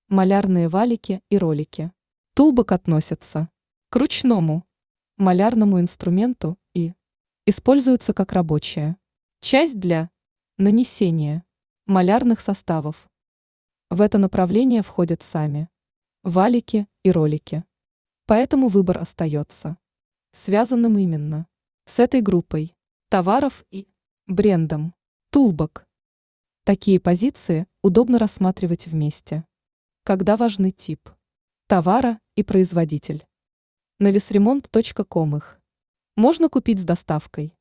Малярные валики и ролики. Тулбок относятся к ручному малярному инструменту и используются как рабочая часть для нанесения малярных составов. В это направление входят сами валики и ролики. Поэтому выбор остается связанным именно с этой группой товаров и брендом Тулбок. Такие позиции удобно рассматривать вместе, когда важны тип товара и производитель. На весремонт.ком их можно купить с доставкой.